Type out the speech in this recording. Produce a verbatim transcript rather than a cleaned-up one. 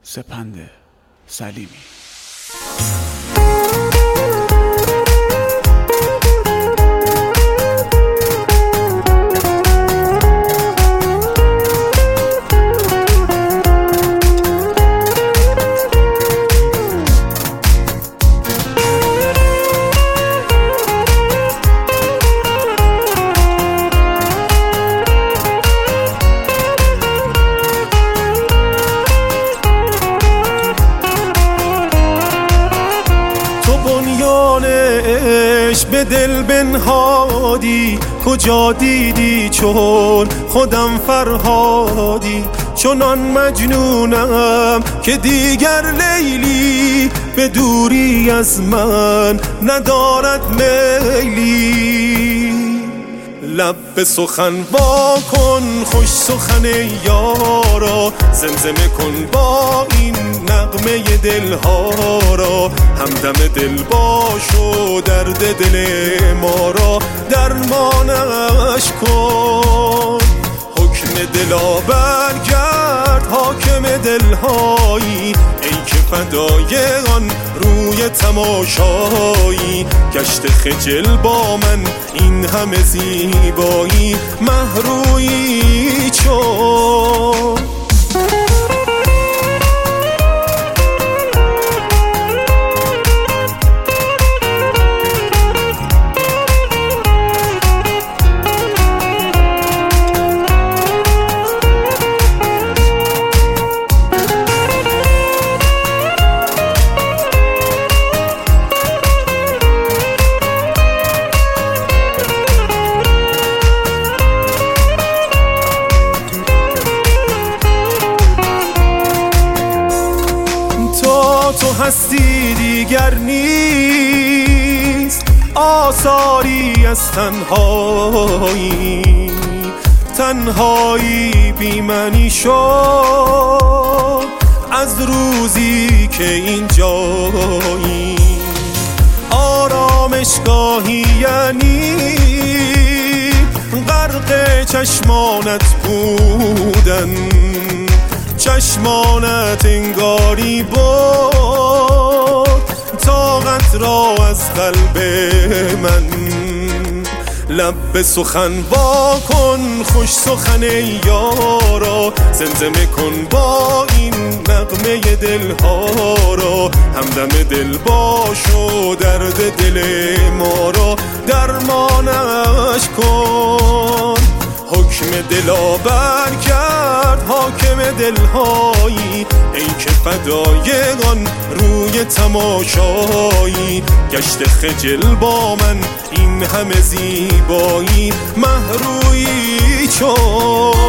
سپند سلیمی. به دل بنهادی کجا دیدی چون خودم فرهادی، چنان مجنونم که دیگر لیلی به دوری از من ندارد میلی. لب به سخن وا کن خوش سخن یارا، زمزمه کن با این نغمه دلها را، همدم دل باش و درد دل ما را درمانش کن. حکم دلا برگرد حاکم دلهایی، ای که فدای آن روی تماشایی. گشت خجل با من این همه زیبایی، مهرویی چون تو هستی دیگر نیست آثاری از تنهایی، تنهایی بی معنی شد از روزی که اینجایی. آرامشگاهی یعنی غرق چشمانت بودن، چشمانت انگاری برد طاقت را از قلب من. لب به سخن وا کن خوش سخن یارا، زمزمه کن با این نغمه دلها را، همدم دل باش و درد دل ما را درمانش کن. حکم دلا برگرد حاکم دلهایی، ای که فدای آن روی تماشایی. گشت خجل با من این همه زیبایی، مهرویی چون